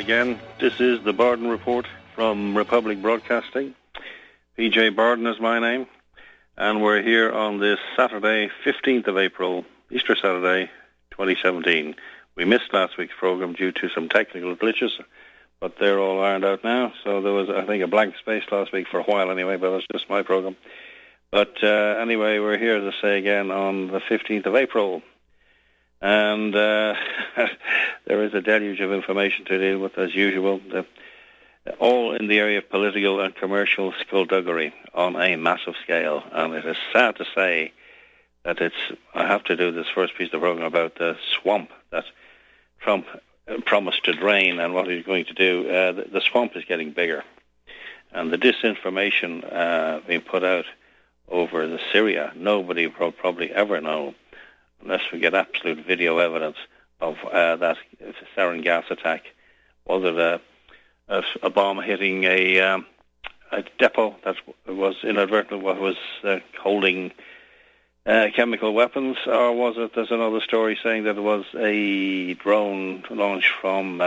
again. This is the Barden Report from Republic Broadcasting. PJ Barden is my name, and we're here on this Saturday, 15th of April, Easter Saturday, 2017. We missed last week's program due to some technical glitches, but they're all ironed out now. So there was, I think, a blank space last week for a while anyway, but that's just my program. But anyway, we're here to say again on the 15th of April. And there is a deluge of information to deal with, as usual, all in the area of political and commercial skullduggery on a massive scale. And it is sad to say that I have to do this first piece of the program about the swamp that Trump promised to drain and what he's going to do. The swamp is getting bigger. And the disinformation being put out over the Syria, nobody will probably ever know, unless we get absolute video evidence of that sarin gas attack. Was it a bomb hitting a depot that was inadvertently holding chemical weapons, or was it, there's another story saying that it was a drone launched from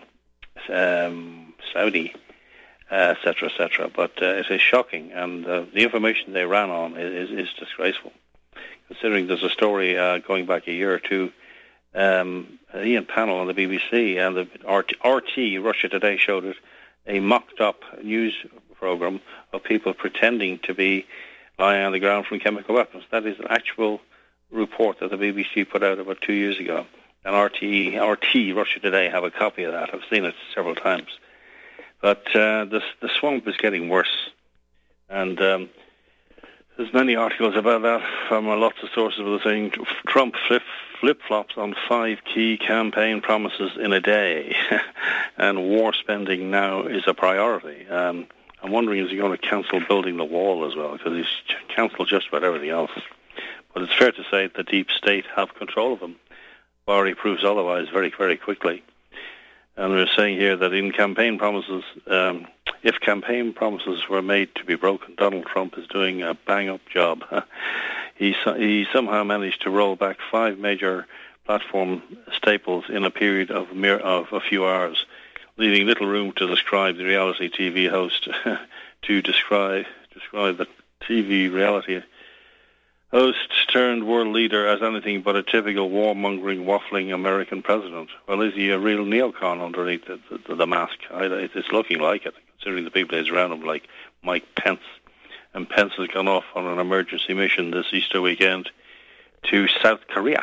Saudi, etc., etc. But it is shocking, and the information they ran on is disgraceful. Considering there's a story going back a year or two, Ian Pannell on the BBC and the RT, Russia Today, showed it, a mocked-up news program of people pretending to be lying on the ground from chemical weapons. That is an actual report that the BBC put out about 2 years ago. And RT, Russia Today, have a copy of that. I've seen it several times. But the swamp is getting worse. And there's many articles about that from lots of sources that are saying Trump flip-flops on 5 key campaign promises in a day, and war spending now is a priority. I'm wondering, is he going to cancel building the wall as well, because he's cancelled just about everything else. But it's fair to say the deep state have control of him, bar he proves otherwise very, very quickly. And we're saying here that in campaign promises, if campaign promises were made to be broken, Donald Trump is doing a bang-up job. He somehow managed to roll back 5 major platform staples in a period of a few hours, leaving little room to describe the reality TV host, to describe the TV reality host turned world leader as anything but a typical warmongering, waffling American president. Well, is he a real neocon underneath the mask? It's looking like it, considering the people he's around him, like Mike Pence. And Pence has gone off on an emergency mission this Easter weekend to South Korea.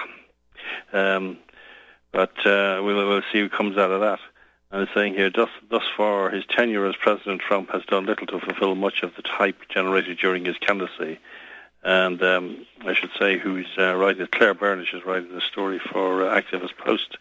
But we'll see who comes out of that. And it's saying here, thus far, his tenure as President Trump has done little to fulfill much of the hype generated during his candidacy. And I should say who's writing, Claire Burnish is writing the story for Activist Post.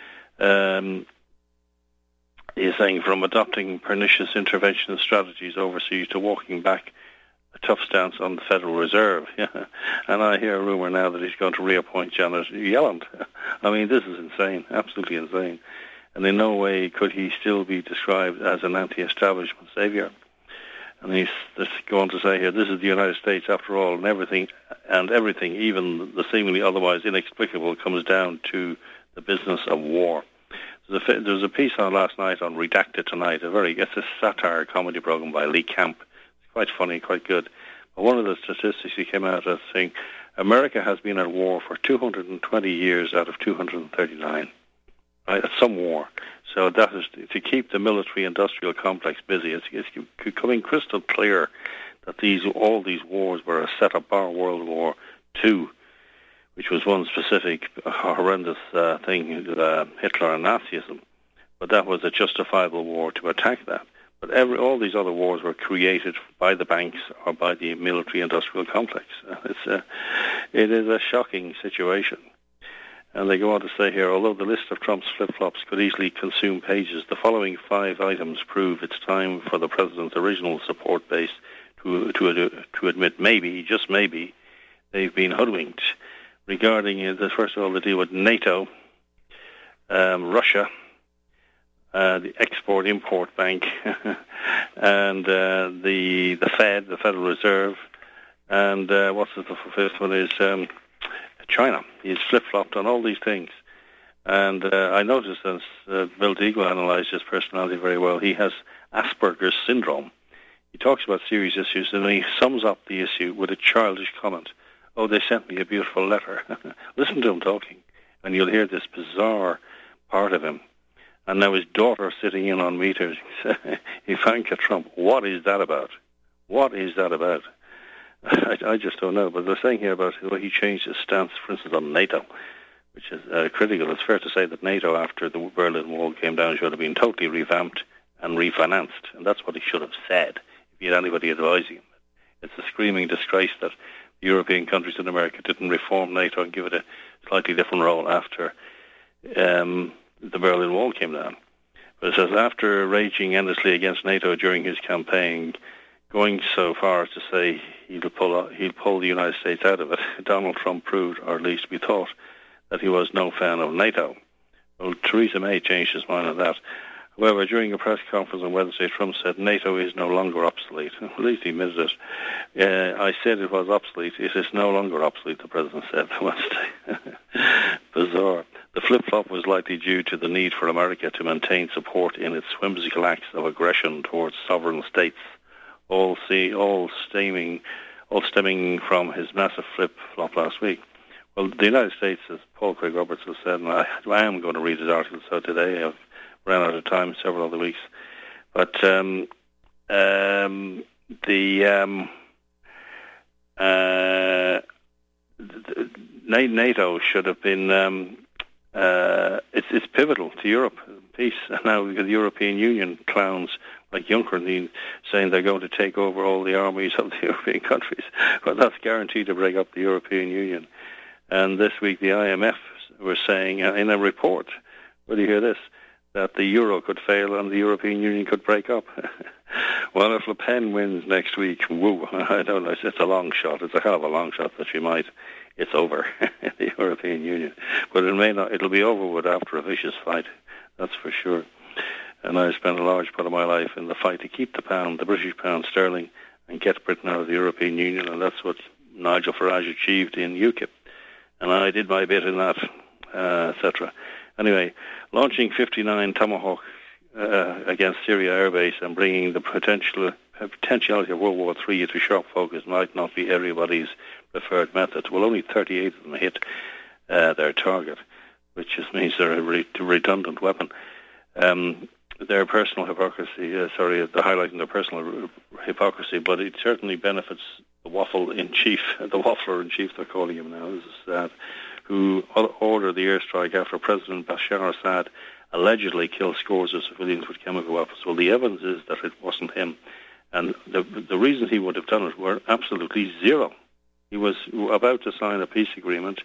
He's saying from adopting pernicious interventionist strategies overseas to walking back a tough stance on the Federal Reserve. And I hear a rumor now that he's going to reappoint Janet Yellen. I mean, this is insane, absolutely insane. And in no way could he still be described as an anti-establishment savior. And he's going to say here, this is the United States after all, and everything, even the seemingly otherwise inexplicable, comes down to the business of war. There was a piece on last night on Redacted Tonight, it's a satire comedy program by Lee Camp. It's quite funny, quite good. But one of the statistics he came out as saying, America has been at war for 220 years out of 239. Right, that's some war. So that is to keep the military-industrial complex busy. It's becoming crystal clear that all these wars were a setup, bar World War II, which was one specific horrendous thing, Hitler and Nazism. But that was a justifiable war to attack that. But all these other wars were created by the banks or by the military-industrial complex. It is a shocking situation. And they go on to say here, although the list of Trump's flip-flops could easily consume pages, the following 5 items prove it's time for the president's original support base to admit maybe, just maybe, they've been hoodwinked regarding, first of all, the deal with NATO, Russia, the Export-Import Bank, and the Fed, the Federal Reserve, and what's the fifth one is China. He's flip-flopped on all these things. And I noticed, as Bill Deagle analysed his personality very well, he has Asperger's syndrome. He talks about serious issues, and he sums up the issue with a childish comment. Oh, they sent me a beautiful letter. Listen to him talking, and you'll hear this bizarre part of him. And now his daughter sitting in on meters. Ivanka Trump, what is that about? What is that about? I just don't know. But they're saying here about the way he changed his stance, for instance, on NATO, which is critical. It's fair to say that NATO, after the Berlin Wall came down, should have been totally revamped and refinanced. And that's what he should have said if he had anybody advising him. It's a screaming disgrace that the European countries in America didn't reform NATO and give it a slightly different role after the Berlin Wall came down. But it says, after raging endlessly against NATO during his campaign, going so far as to say he'll pull the United States out of it, Donald Trump proved, or at least we thought, that he was no fan of NATO. Well, Theresa May changed his mind on that. However, during a press conference on Wednesday, Trump said NATO is no longer obsolete. At least he admitted it. I said it was obsolete. It is no longer obsolete, the president said Wednesday. Bizarre. The flip-flop was likely due to the need for America to maintain support in its whimsical acts of aggression towards sovereign states, all stemming from his massive flip-flop last week. Well, the United States, as Paul Craig Roberts has said, and I am going to read his article, so today I've ran out of time several other weeks. But NATO should have been, it's pivotal to Europe, peace. And now we've got the European Union clowns like Juncker saying they're going to take over all the armies of the European countries. Well, that's guaranteed to break up the European Union. And this week the IMF were saying in a report, will you hear this, that the euro could fail and the European Union could break up. Well, if Le Pen wins next week, woo, I don't know, it's a long shot. It's a hell of a long shot that she might. It's over, the European Union. But it may not. It'll be over with after a vicious fight, that's for sure. And I spent a large part of my life in the fight to keep the pound, the British pound sterling, and get Britain out of the European Union, and that's what Nigel Farage achieved in UKIP. And I did my bit in that, etc. Anyway, launching 59 Tomahawk against Syria airbase and bringing the potentiality of World War III into sharp focus might not be everybody's preferred method. Well, only 38 of them hit their target, which just means they're a redundant weapon. Their personal hypocrisy, highlighting their personal hypocrisy, but it certainly benefits the waffler in chief, they're calling him now, this is sad, who ordered the airstrike after President Bashar Assad allegedly killed scores of civilians with chemical weapons. Well, the evidence is that it wasn't him. And the reasons he would have done it were absolutely zero. He was about to sign a peace agreement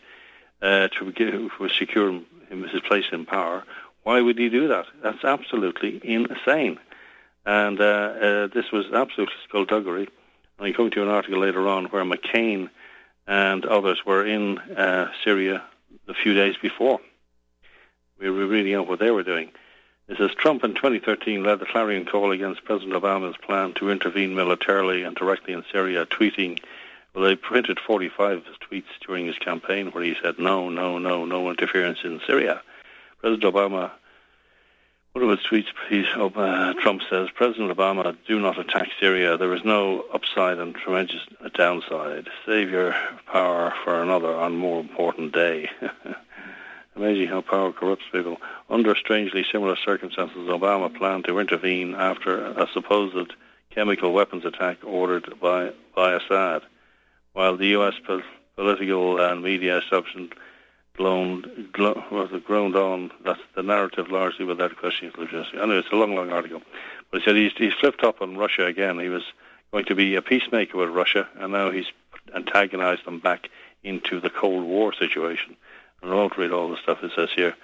to secure his place in power. Why would he do that? That's absolutely insane. And this was absolute skullduggery. And I'm coming to an article later on where McCain and others were in Syria a few days before. We were reading out what they were doing. It says, Trump in 2013 led the clarion call against President Obama's plan to intervene militarily and directly in Syria, tweeting, well, they printed 45 of his tweets during his campaign where he said, no interference in Syria. President Obama, one of his tweets, Trump says, President Obama, do not attack Syria. There is no upside and tremendous downside. Save your power for another and more important day. Amazing how power corrupts people. Under strangely similar circumstances, Obama planned to intervene after a supposed chemical weapons attack ordered by Assad, while the U.S. political and media establishment groaned on. That's the narrative largely without questioning its legitimacy. Anyway, it's a long article. But he said he's flipped up on Russia again. He was going to be a peacemaker with Russia, and now he's antagonized them back into the Cold War situation. And I won't read all the stuff it says here.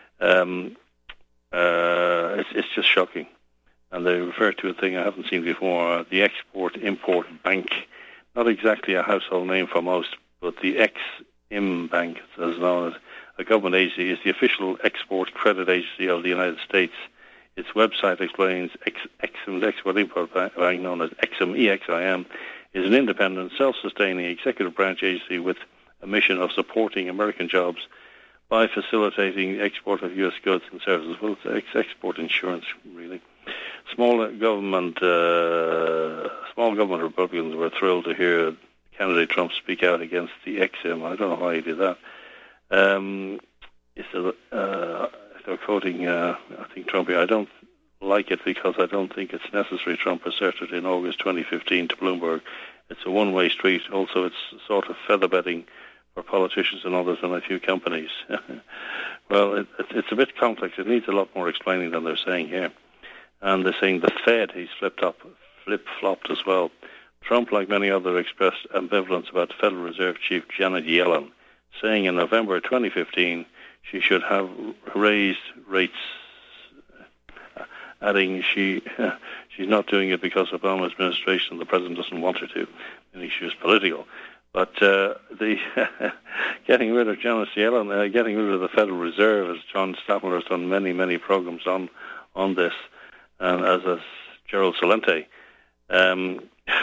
It's just shocking. And they refer to a thing I haven't seen before, the Export-Import Bank. Not exactly a household name for most, but the Ex-Im Bank, as known as a government agency, is the official export credit agency of the United States. Its website explains Export-Import Bank, known as Exim, EXIM, is an independent, self-sustaining executive branch agency with a mission of supporting American jobs by facilitating export of U.S. goods and services. Well, it's export insurance, really. Small government Republicans were thrilled to hear candidate Trump speak out against the XM. I don't know why he did that. They're quoting, I think, Trump here. I don't like it because I don't think it's necessary, Trump asserted in August 2015 to Bloomberg. It's a one-way street. Also, it's sort of feather bedding for politicians and others and a few companies. Well, it's a bit complex. It needs a lot more explaining than they're saying here. And they're saying the Fed, he's flip-flopped as well. Trump, like many others, expressed ambivalence about Federal Reserve Chief Janet Yellen, saying in November 2015 she should have raised rates, adding she's not doing it because Obama's administration, the president doesn't want her to, meaning she was political. But the getting rid of Janet Yellen, getting rid of the Federal Reserve, as John Stadtmiller has done many programs on this, and as Gerald Celente, and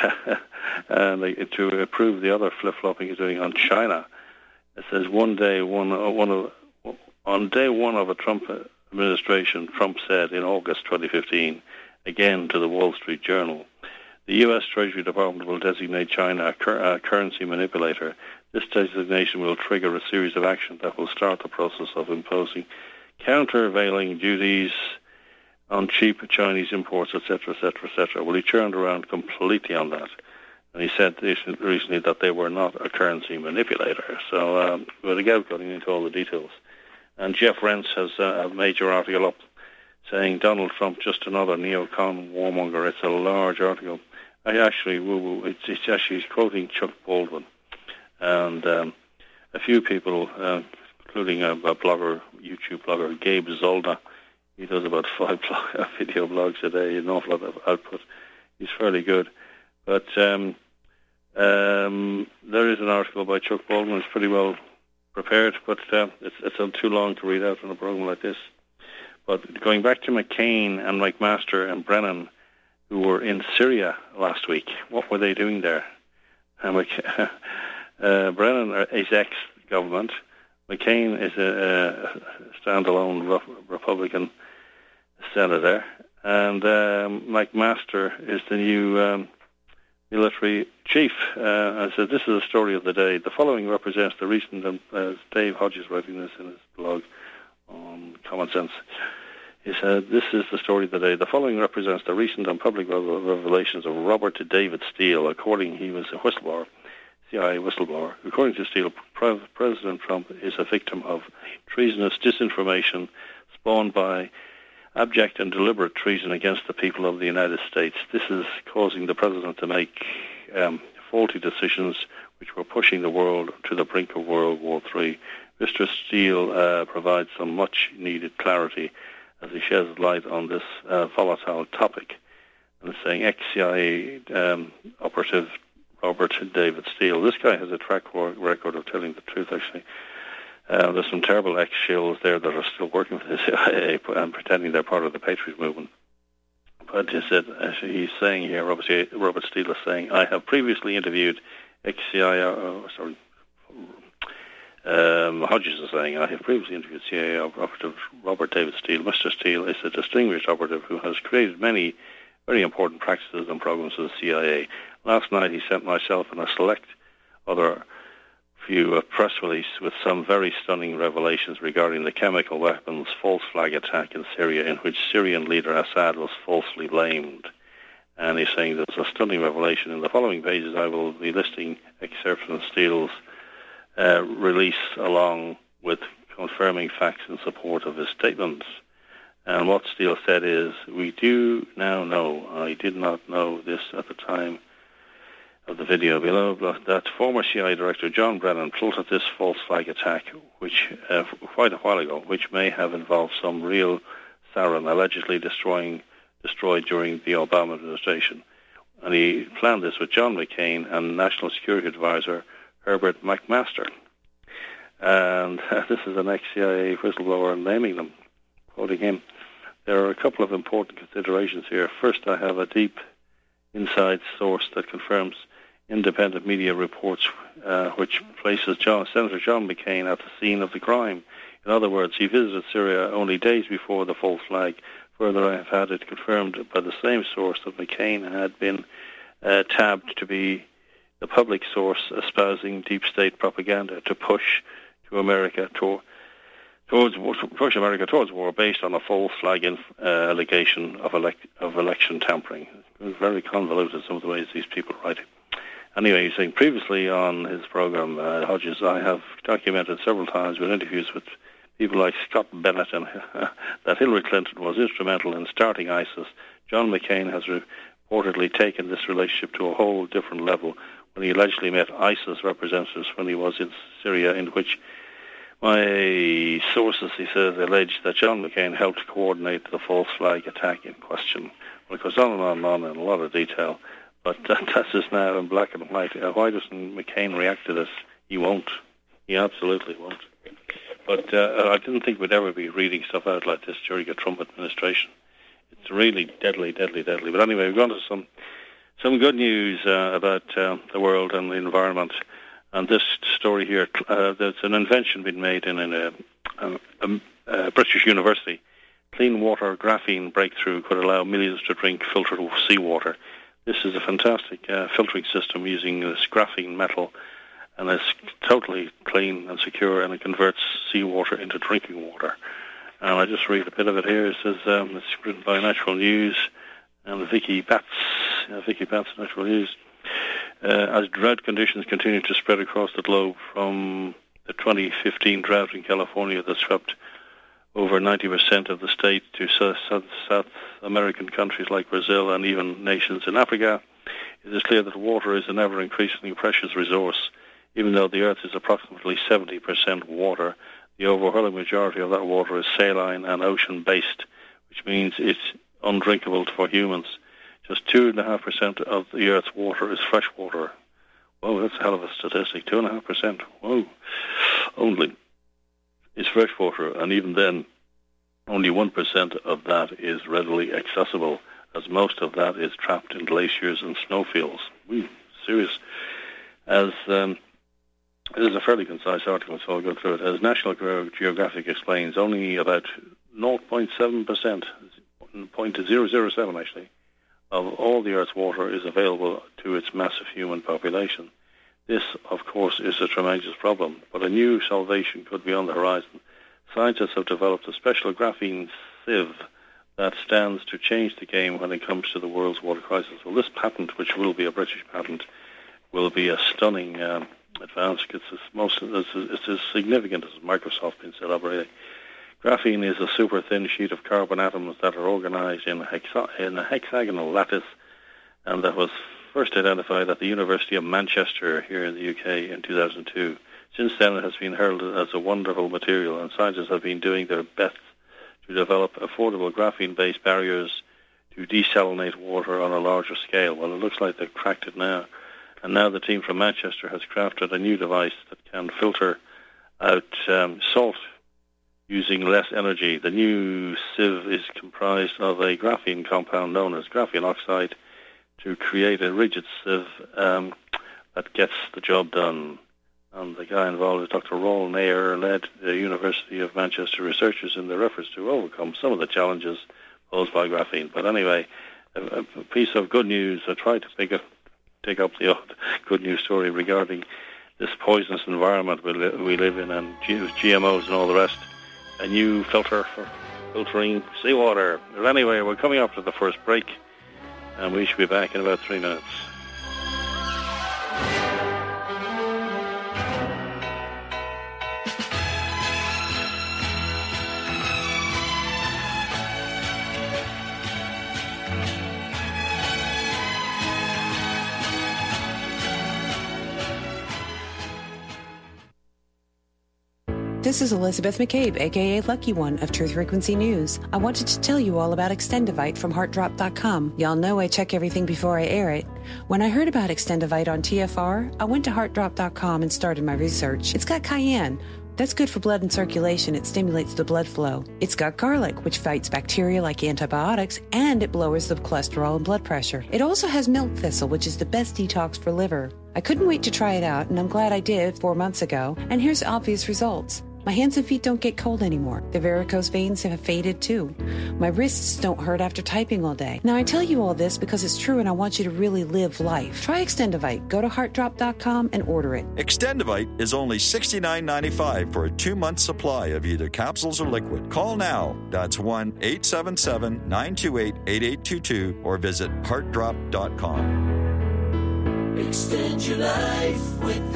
to approve the other flip-flopping he's doing on China. It says on day one of a Trump administration, Trump said in August 2015, again to the Wall Street Journal, the U.S. Treasury Department will designate China a currency manipulator. This designation will trigger a series of actions that will start the process of imposing countervailing duties on cheap Chinese imports, etc., etc., etc. Well, he turned around completely on that. And he said recently that they were not a currency manipulator. So, but again, getting into all the details. And Jeff Rentz has a major article up saying Donald Trump just another neocon warmonger. It's a large article. It's actually quoting Chuck Baldwin. And a few people, including a blogger, YouTube blogger, Gabe Zolda. He does about 5 video blogs a day, an awful lot of output. He's fairly good. But there is an article by Chuck Baldwin. It's pretty well prepared, but it's too long to read out on a program like this. But going back to McCain and McMaster and Brennan, who were in Syria last week, what were they doing there? Brennan is ex-government. McCain is a standalone Republican senator, and McMaster is the new military chief. And so this is the story of the day. The following represents the recent, Dave Hodges writing this in his blog on Common Sense. He said, this is the story of the day. The following represents the recent and public revelations of Robert David Steele. He was a whistleblower, CIA whistleblower. According to Steele, President Trump is a victim of treasonous disinformation spawned by abject and deliberate treason against the people of the United States. This is causing the president to make faulty decisions which were pushing the world to the brink of World War III. Mr. Steele provides some much-needed clarity as he sheds light on this volatile topic. And saying ex-CIA operative Robert David Steele. This guy has a track record of telling the truth, actually. There's some terrible ex-shills there that are still working for the CIA and pretending they're part of the Patriot movement. But he said, he's saying here, Robert Steele is saying, I have previously interviewed ex-CIA, Hodges is saying, I have previously interviewed CIA operative Robert David Steele. Mr. Steele is a distinguished operative who has created many very important practices and programs for the CIA. Last night he sent myself and a select other few a press release with some very stunning revelations regarding the chemical weapons false flag attack in Syria, in which Syrian leader Assad was falsely blamed. And he's saying there's a stunning revelation. In the following pages I will be listing excerpts from Steele's release along with confirming facts in support of his statements. And what Steele said is, we do now know, I did not know this at the time of the video below, that former CIA Director John Brennan plotted this false flag attack, which quite a while ago, which may have involved some real sarin allegedly destroyed during the Obama administration. And he planned this with John McCain and National Security Advisor Herbert McMaster. And this is an ex-CIA whistleblower naming them, quoting him. There are a couple of important considerations here. First, I have a deep inside source that confirms independent media reports which places Senator John McCain at the scene of the crime. In other words, he visited Syria only days before the false flag. Further, I have had it confirmed by the same source that McCain had been tabbed to be the public source espousing deep state propaganda to push America towards war based on a false flag allegation of election tampering. It's very convoluted, some of the ways these people write it. Anyway, he's saying previously on his program, Hodges, I have documented several times with interviews with people like Scott Bennett and that Hillary Clinton was instrumental in starting ISIS. John McCain has reportedly taken this relationship to a whole different level when he allegedly met ISIS representatives when he was in Syria, in which my sources, he says, allege that John McCain helped coordinate the false flag attack in question. Well, it goes on and on and on in a lot of detail, but that's just now in black and white. Why doesn't McCain react to this? He won't. He absolutely won't. But I didn't think we'd ever be reading stuff out like this during a Trump administration. It's really deadly, deadly, deadly. But anyway, we've gone to some good news about the world and the environment. And this story here, there's an invention being made in a British university. Clean water graphene breakthrough could allow millions to drink filtered seawater. This is a fantastic filtering system using this graphene metal, and it's totally clean and secure, and it converts seawater into drinking water. And I just read a bit of it here. It says it's written by Natural News and Vicky Batts, Natural News. As drought conditions continue to spread across the globe, from the 2015 drought in California that swept over 90% of the state to South American countries like Brazil and even nations in Africa, it is clear that water is an ever-increasingly precious resource. Even though the Earth is approximately 70% water, the overwhelming majority of that water is saline and ocean-based, which means it's undrinkable for humans. Just 2.5% of the Earth's water is fresh water. Whoa, that's a hell of a statistic. 2.5%. Whoa. Only is fresh water, and even then, only 1% of that is readily accessible, as most of that is trapped in glaciers and snowfields. Serious. As it is a fairly concise article, so I'll go through it. As National Geographic explains, only about 0.7%, 0.007 actually, of all the Earth's water is available to its massive human population. This, of course, is a tremendous problem, but a new salvation could be on the horizon. Scientists have developed a special graphene sieve that stands to change the game when it comes to the world's water crisis. Well, this patent, which will be a British patent, will be a stunning advance. It's as significant as Microsoft been still operating. Graphene is a super thin sheet of carbon atoms that are organized in a hexagonal lattice, and that was first identified at the University of Manchester here in the UK in 2002. Since then, it has been heralded as a wonderful material, and scientists have been doing their best to develop affordable graphene-based barriers to desalinate water on a larger scale. Well, it looks like they've cracked it now. And now the team from Manchester has crafted a new device that can filter out salt using less energy. The new sieve is comprised of a graphene compound known as graphene oxide to create a rigid sieve that gets the job done. And the guy involved is Dr. Roland Nair, led the University of Manchester researchers in their efforts to overcome some of the challenges posed by graphene. But anyway, a piece of good news. I tried to take up the odd good news story regarding this poisonous environment we live in, and GMOs and all the rest. A new filter for filtering seawater. But anyway, we're coming up to the first break, and we should be back in about 3 minutes. This is Elizabeth McCabe, a.k.a. Lucky One of Truth Frequency News. I wanted to tell you all about Extendivite from HeartDrop.com. Y'all know I check everything before I air it. When I heard about Extendivite on TFR, I went to HeartDrop.com and started my research. It's got cayenne, That's good for blood and circulation. It stimulates the blood flow. It's got garlic, which fights bacteria like antibiotics, and it lowers the cholesterol and blood pressure. It also has milk thistle, which is the best detox for liver. I couldn't wait to try it out, and I'm glad I did 4 months ago, and here's obvious results. My hands and feet don't get cold anymore. The varicose veins have faded too. My wrists don't hurt after typing all day. Now, I tell you all this because it's true and I want you to really live life. Try Extendivite. Go to heartdrop.com and order it. Extendivite is only $69.95 for a 2-month supply of either capsules or liquid. Call now. That's 1-877-928-8822 or visit heartdrop.com. Extend your life with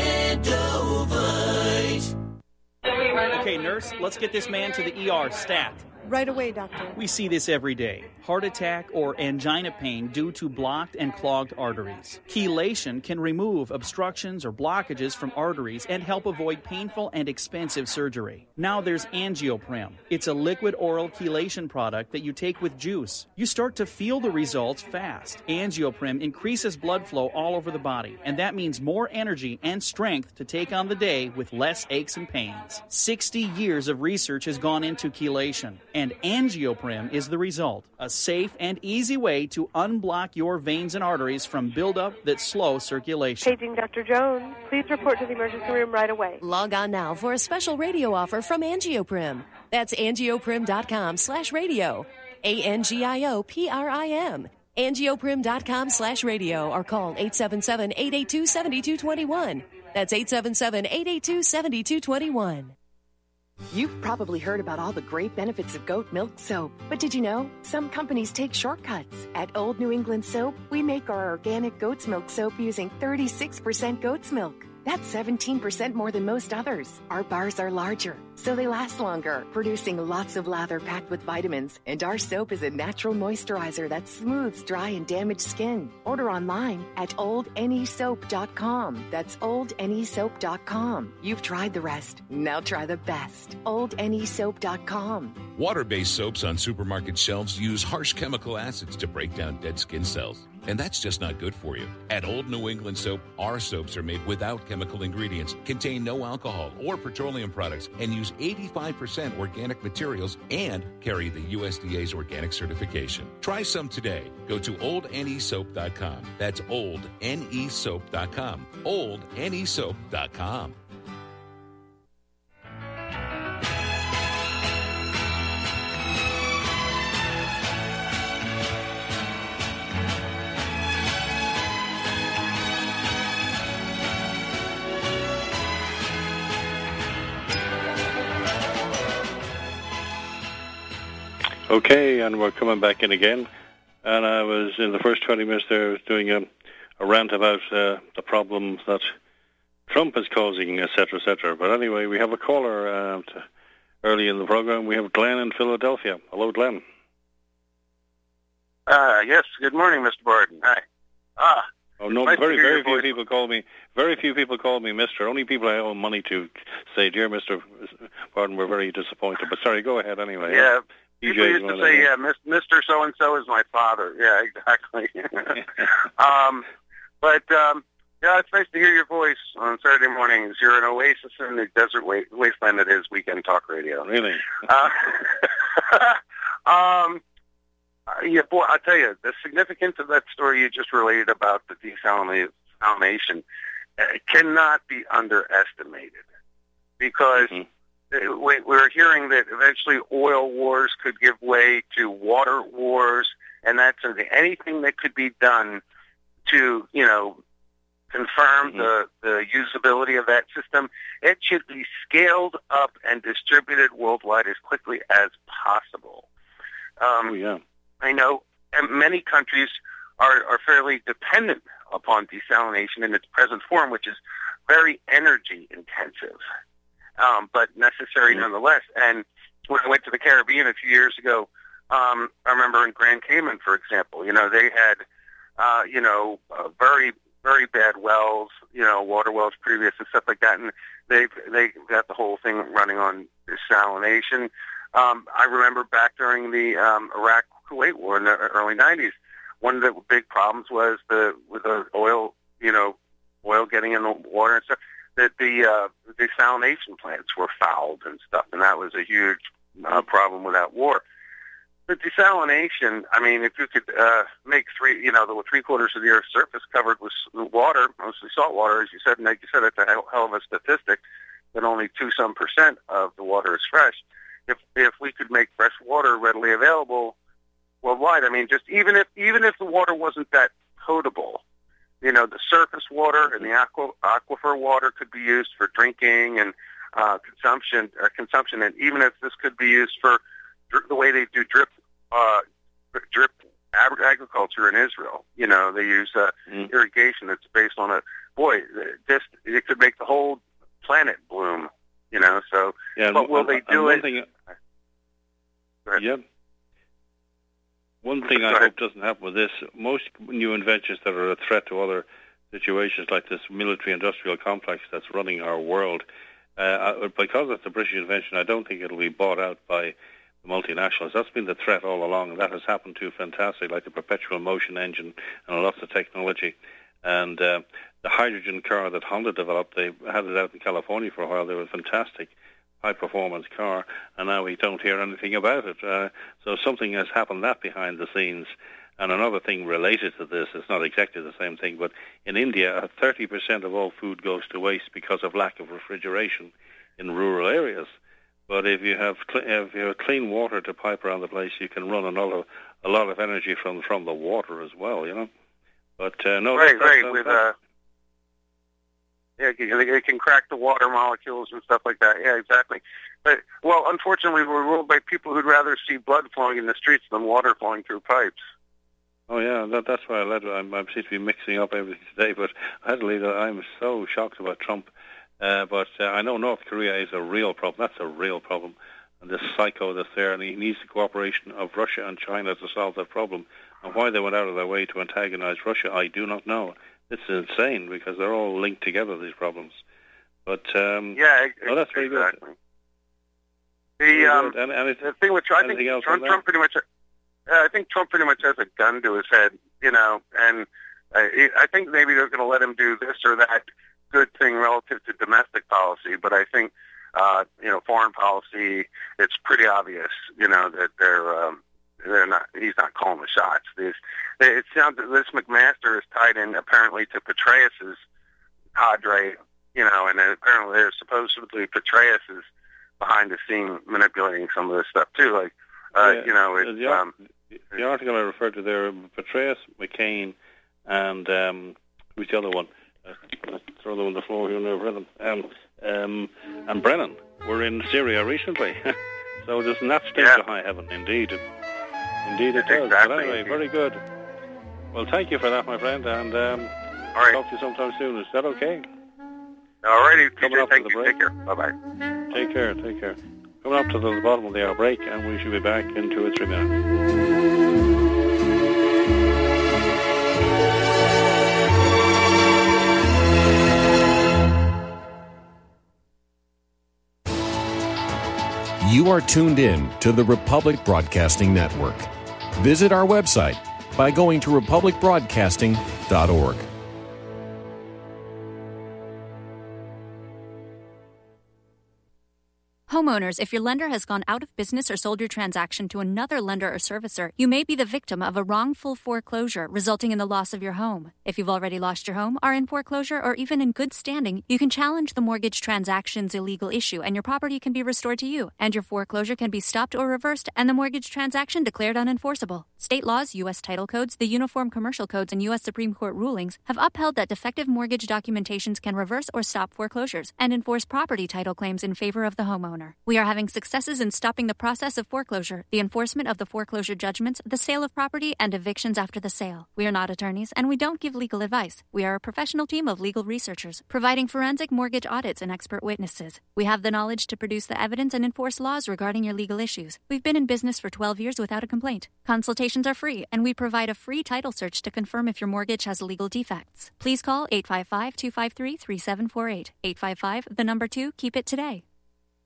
Extendivite. Okay, nurse, let's get this man to the ER stat. Right away, doctor. We see this every day. Heart attack or angina pain due to blocked and clogged arteries. Chelation can remove obstructions or blockages from arteries and help avoid painful and expensive surgery. Now there's Angioprim. It's a liquid oral chelation product that you take with juice. You start to feel the results fast. Angioprim increases blood flow all over the body, and that means more energy and strength to take on the day with less aches and pains. 60 years of research has gone into chelation, and Angioprim is the result. A safe and easy way to unblock your veins and arteries from buildup that slow circulation. Paging Dr. Jones. Please report to the emergency room right away. Log on now for a special radio offer from Angioprim. That's angioprim.com/radio. ANGIOPRIM. Angioprim.com/radio or call 877-882-7221. That's 877-882-7221. You've probably heard about all the great benefits of goat milk soap, but did you know some companies take shortcuts? At Old New England Soap, we make our organic goat's milk soap using 36% goat's milk. That's 17% more than most others. Our bars are larger, so they last longer, producing lots of lather packed with vitamins. And our soap is a natural moisturizer that smooths dry and damaged skin. Order online at oldnesoap.com. That's oldnesoap.com. You've tried the rest. Now try the best. oldnesoap.com. Water-based soaps on supermarket shelves use harsh chemical acids to break down dead skin cells. And that's just not good for you. At Old New England Soap, our soaps are made without chemical ingredients, contain no alcohol or petroleum products, and use 85% organic materials and carry the USDA's organic certification. Try some today. Go to oldnesoap.com. That's oldnesoap.com. oldnesoap.com. Okay, and we're coming back in again. And I was, in the first 20 minutes there, I was doing a rant about the problems that Trump is causing, etc., etc. But anyway, we have a caller early in the program. We have Glenn in Philadelphia. Hello, Glenn. Yes, good morning, Mr. Borden. Hi. Oh, no, very few people call me. Very few people call me Mr. Only people I owe money to say, "Dear Mr. Borden, we're very disappointed." But sorry, go ahead anyway. Yeah. People used to say, yeah, Mr. So-and-so is my father. Yeah, exactly. Yeah, it's nice to hear your voice on Saturday mornings. You're an oasis in the desert wasteland that is Weekend Talk Radio. Really? Yeah, boy, I'll tell you, the significance of that story you just related about the desalination cannot be underestimated. Because we're hearing that eventually oil wars could give way to water wars, and that's anything that could be done to, confirm the usability of that system. It should be scaled up and distributed worldwide as quickly as possible. I know many countries are fairly dependent upon desalination in its present form, which is very energy intensive. But necessary nonetheless. And when I went to the Caribbean a few years ago, I remember in Grand Cayman, for example, they had, very, very bad wells, water wells previous and stuff like that. And they got the whole thing running on desalination. I remember back during the Iraq-Kuwait war in the early 90s, one of the big problems was with the oil, oil getting in the water and stuff. that the desalination plants were fouled and stuff, and that was a huge problem with that war. The desalination, I mean, if you could make the 3/4 of the Earth's surface covered with water, mostly salt water, as you said, and like you said, it's a hell of a statistic that only 2% of the water is fresh. If we could make fresh water readily available worldwide, I mean, just even if the water wasn't that potable, the surface water and the aquifer water could be used for drinking and consumption, and even if this could be used for the way they do drip agriculture in Israel, they use irrigation that's based on it could make the whole planet bloom, So, yeah, but will they do it? Yeah. One thing I hope doesn't happen with this, most new inventions that are a threat to other situations like this military-industrial complex that's running our world, because it's a British invention, I don't think it'll be bought out by the multinationals. That's been the threat all along, and that has happened to fantastic, like the perpetual motion engine and lots of technology. And the hydrogen car that Honda developed, they had it out in California for a while. They were a fantastic high-performance car, and now we don't hear anything about it. So something has happened that behind the scenes. And another thing related to this, it's not exactly the same thing, but in India, 30% of all food goes to waste because of lack of refrigeration in rural areas. But if you have clean water to pipe around the place, you can run a lot of energy from the water as well, But they can crack the water molecules and stuff like that. Yeah, exactly. But unfortunately, we're ruled by people who'd rather see blood flowing in the streets than water flowing through pipes. Oh yeah, that's why I seem to be mixing up everything today. But I had to leave. I'm so shocked about Trump. But I know North Korea is a real problem. That's a real problem. And this psycho that's there, and he needs the cooperation of Russia and China to solve that problem. And why they went out of their way to antagonize Russia, I do not know. It's insane because they're all linked together, these problems. But that's very good. The thing with Trump, I think Trump pretty much. I think Trump pretty much has a gun to his head, and I think maybe they're going to let him do this or that good thing relative to domestic policy. But I think, foreign policy, it's pretty obvious, that they're not. He's not calling the shots. It sounds that this McMaster is tied in apparently to Petraeus's cadre, and apparently there's supposedly Petraeus is behind the scene manipulating some of this stuff too. Like, the article I referred to there, Petraeus, McCain, and who's the other one? Let's throw them on the floor here now, and Brennan were in Syria recently. So there's an state to high heaven, indeed. Indeed it does. Exactly. But anyway, very good. Well, thank you for that, my friend, and I'll talk to you sometime soon. Is that okay? All righty. Coming up to the break. Take care. Bye-bye. Take care. Coming up to the bottom of the hour break, and we should be back in 2 or 3 minutes. You are tuned in to the Republic Broadcasting Network. Visit our website by going to republicbroadcasting.org. Homeowners, if your lender has gone out of business or sold your transaction to another lender or servicer, you may be the victim of a wrongful foreclosure resulting in the loss of your home. If you've already lost your home, are in foreclosure, or even in good standing, you can challenge the mortgage transaction's illegal issue and your property can be restored to you, and your foreclosure can be stopped or reversed and the mortgage transaction declared unenforceable. State laws, U.S. title codes, the Uniform Commercial Codes, and U.S. Supreme Court rulings have upheld that defective mortgage documentations can reverse or stop foreclosures and enforce property title claims in favor of the homeowner. We are having successes in stopping the process of foreclosure, the enforcement of the foreclosure judgments, the sale of property, and evictions after the sale. We are not attorneys, and we don't give legal advice. We are a professional team of legal researchers, providing forensic mortgage audits and expert witnesses. We have the knowledge to produce the evidence and enforce laws regarding your legal issues. We've been in business for 12 years without a complaint. Consultations are free, and we provide a free title search to confirm if your mortgage has legal defects. Please call 855-253-3748. 855, the number 2, keep it today.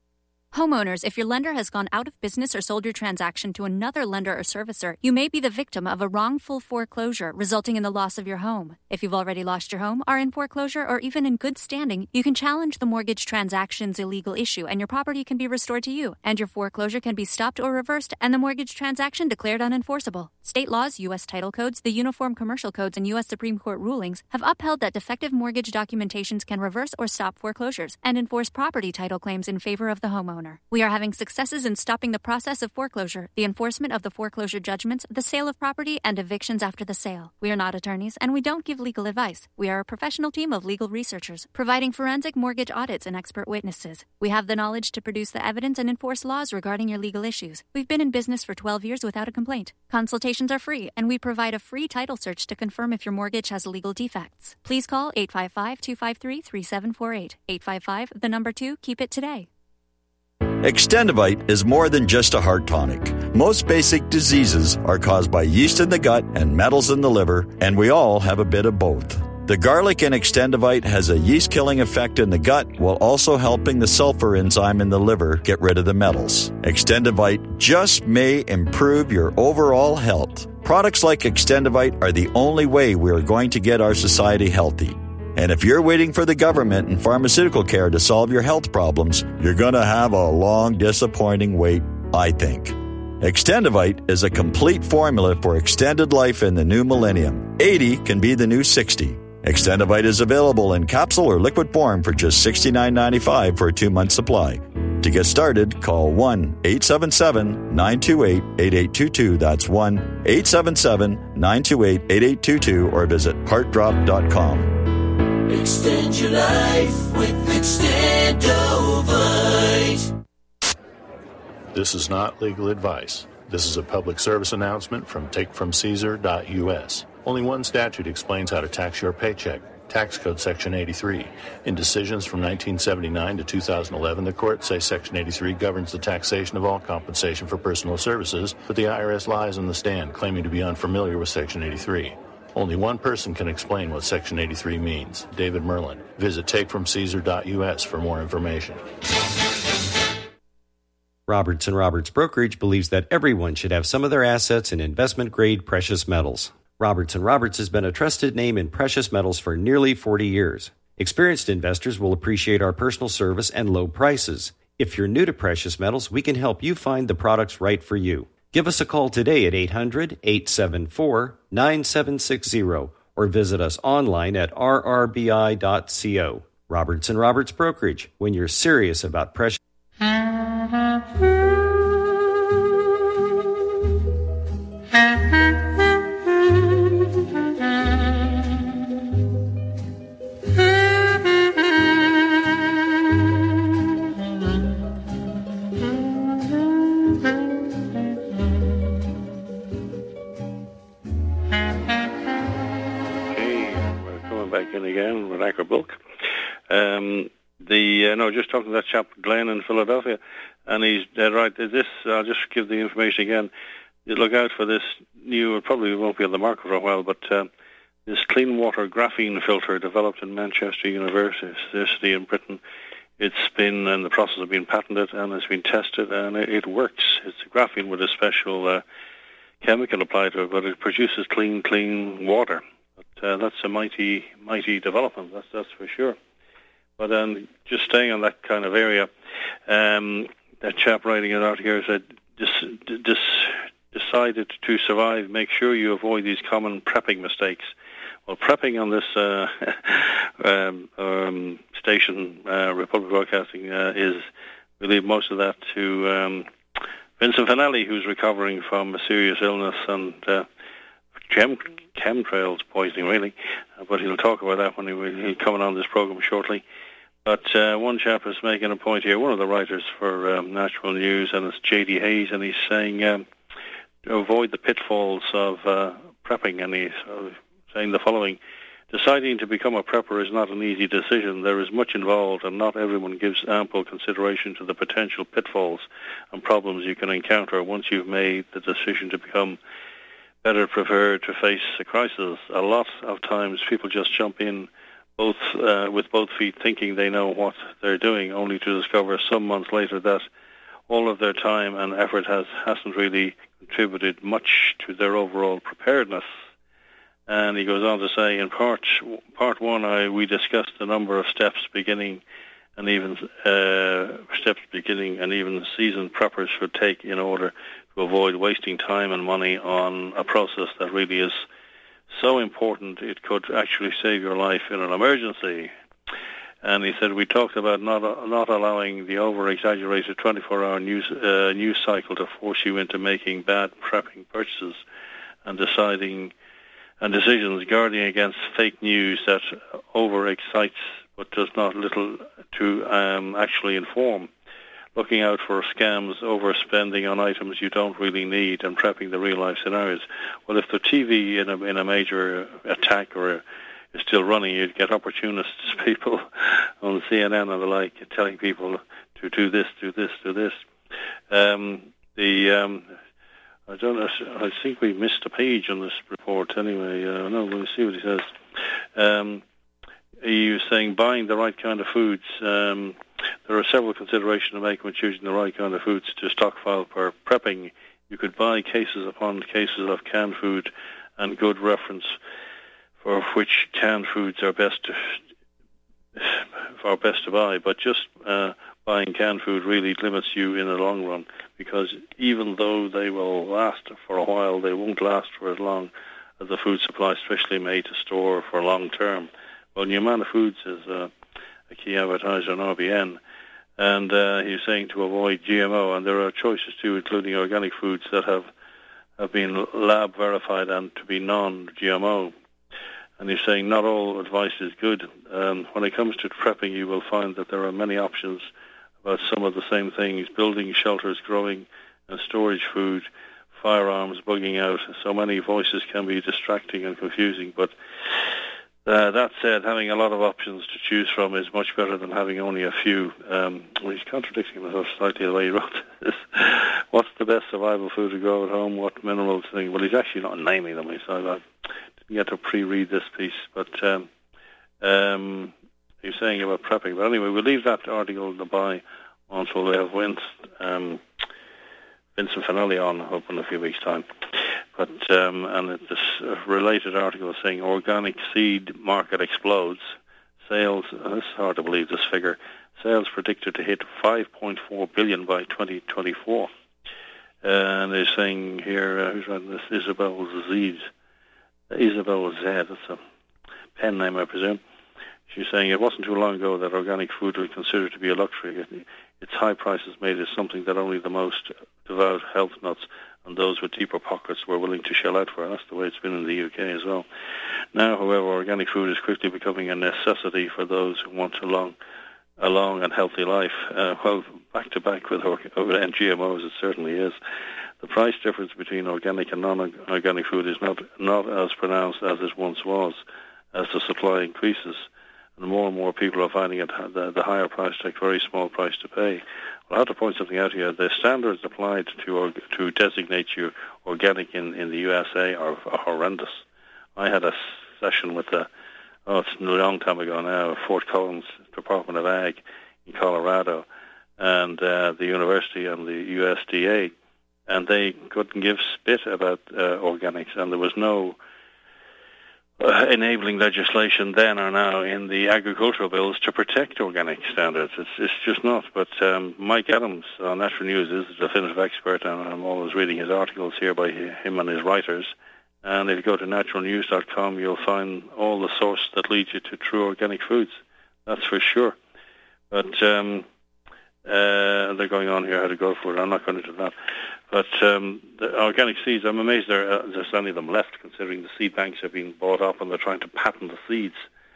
Homeowners, if your lender has gone out of business or sold your transaction to another lender or servicer, you may be the victim of a wrongful foreclosure, resulting in the loss of your home. If you've already lost your home, are in foreclosure, or even in good standing, you can challenge the mortgage transaction's illegal issue, and your property can be restored to you, and your foreclosure can be stopped or reversed, and the mortgage transaction declared unenforceable. State laws, U.S. title codes, the Uniform Commercial Codes, and U.S. Supreme Court rulings have upheld that defective mortgage documentations can reverse or stop foreclosures and enforce property title claims in favor of the homeowner. We are having successes in stopping the process of foreclosure, the enforcement of the foreclosure judgments, the sale of property, and evictions after the sale. We are not attorneys, and we don't give legal advice. We are a professional team of legal researchers, providing forensic mortgage audits and expert witnesses. We have the knowledge to produce the evidence and enforce laws regarding your legal issues. We've been in business for 12 years without a complaint. Consultations are free, and we provide a free title search to confirm if your mortgage has legal defects. Please call 855-253-3748. 855, 2, keep it today. Extendivite is more than just a heart tonic. Most basic diseases are caused by yeast in the gut and metals in the liver, and we all have a bit of both. The garlic in Extendivite has a yeast-killing effect in the gut while also helping the sulfur enzyme in the liver get rid of the metals. Extendivite just may improve your overall health. Products like Extendivite are the only way we are going to get our society healthy. And if you're waiting for the government and pharmaceutical care to solve your health problems, you're going to have a long, disappointing wait, I think. Extendivite is a complete formula for extended life in the new millennium. 80 can be the new 60. Extendivite is available in capsule or liquid form for just $69.95 for a 2-month supply. To get started, call 1-877-928-8822. That's 1-877-928-8822 or visit heartdrop.com. Extend your life with Extendovite. This is not legal advice. This is a public service announcement from takefromcaesar.us. Only one statute explains how to tax your paycheck. Tax Code Section 83. In decisions from 1979 to 2011, the courts say Section 83 governs the taxation of all compensation for personal services, but the IRS lies on the stand, claiming to be unfamiliar with Section 83. Only one person can explain what Section 83 means, David Merlin. Visit takefromcaesar.us for more information. Roberts & Roberts Brokerage believes that everyone should have some of their assets in investment-grade precious metals. Roberts & Roberts has been a trusted name in precious metals for nearly 40 years. Experienced investors will appreciate our personal service and low prices. If you're new to precious metals, we can help you find the products right for you. Give us a call today at 800-874-9760 or visit us online at rrbi.co. Roberts & Roberts Brokerage, when you're serious about precious. Again with Acker Bulk. Just talking to that chap Glenn in Philadelphia, and he's dead right. I'll just give the information again. You look out for this new. It probably won't be on the market for a while, but this clean water graphene filter developed in Manchester University in Britain. It's been in the process of being patented and it's been tested, and it works. It's a graphene with a special chemical applied to it, but it produces clean water. That's a mighty development, that's for sure. But just staying on that kind of area, that chap writing it out here said, decided to survive, make sure you avoid these common prepping mistakes. Well, prepping on this station, Republic Broadcasting, is, we leave most of that to Vincent Finelli, who's recovering from a serious illness and chemtrails poisoning, really, but he'll talk about that when he'll come on this program shortly. But one chap is making a point here, one of the writers for Natural News, and it's J.D. Hayes, and he's saying to avoid the pitfalls of prepping, and he's saying the following: deciding to become a prepper is not an easy decision. There is much involved, and not everyone gives ample consideration to the potential pitfalls and problems you can encounter once you've made the decision to become better prepared to face a crisis. A lot of times people just jump in with both feet, thinking they know what they're doing, only to discover some months later that all of their time and effort hasn't really contributed much to their overall preparedness. And he goes on to say, in part one, we discussed a number of steps beginning and even seasoned preppers should take in order to avoid wasting time and money on a process that really is so important it could actually save your life in an emergency. And he said, we talked about not allowing the over-exaggerated 24-hour news cycle to force you into making bad prepping purchases and decisions guarding against fake news that over-excites but does not little to actually inform. Looking out for scams, overspending on items you don't really need, and prepping the real-life scenarios. Well, if the TV in a major attack or is still running, you'd get opportunists, people on CNN and the like, telling people to do this, do this, do this. I don't know. I think we missed a page on this report. Anyway, no, we'll see what he says. He was saying buying the right kind of foods. There are several considerations to make when choosing the right kind of foods to stockpile for prepping. You could buy cases upon cases of canned food and good reference for which canned foods are best to buy. But just buying canned food really limits you in the long run, because even though they will last for a while, they won't last for as long as the food supply specially made to store for long term. Well, Humana Foods is a key advertiser on RBN, and he's saying to avoid GMO, and there are choices too, including organic foods that have been lab verified and to be non-GMO. And he's saying not all advice is good. When it comes to prepping, you will find that there are many options about some of the same things: building shelters, growing and storage food, firearms, bugging out. So many voices can be distracting and confusing, but that said, having a lot of options to choose from is much better than having only a few. He's contradicting himself slightly the way he wrote this. What's the best survival food to grow at home? What minerals thing? Well, he's actually not naming them. So I didn't get to pre-read this piece, but he's saying about prepping. But anyway, we'll leave that article to buy until we have Vincent Finelli on, I hope, in a few weeks' time. But and this related article is saying organic seed market explodes. Sales, it's hard to believe this figure, sales predicted to hit $5.4 billion by 2024. And they're saying here, who's writing this? Isabel Z. That's a pen name, I presume. She's saying it wasn't too long ago that organic food was considered to be a luxury. Its high prices made it something that only the most devout health nuts and those with deeper pockets were willing to shell out for. That's the way it's been in the UK as well. Now, however, organic food is quickly becoming a necessity for those who want a long and healthy life. Well, back to back with GMOs, it certainly is. The price difference between organic and non-organic food is not as pronounced as it once was, as the supply increases. And more people are finding it the higher price tag, very small price to pay. Well, I have to point something out here. The standards applied to designate you organic in the USA are horrendous. I had a session with it's a long time ago now, Fort Collins Department of Ag in Colorado, and the university and the USDA, and they couldn't give spit about organics, and there was no enabling legislation then or now in the agricultural bills to protect organic standards. It's just not. But Mike Adams on Natural News is a definitive expert, and I'm always reading his articles here by him and his writers. And if you go to naturalnews.com, you'll find all the source that leads you to true organic foods. That's for sure. But they're going on here how to go for it. I'm not going to do that. But the organic seeds, I'm amazed there's any of them left, considering the seed banks have been bought up and they're trying to patent the seeds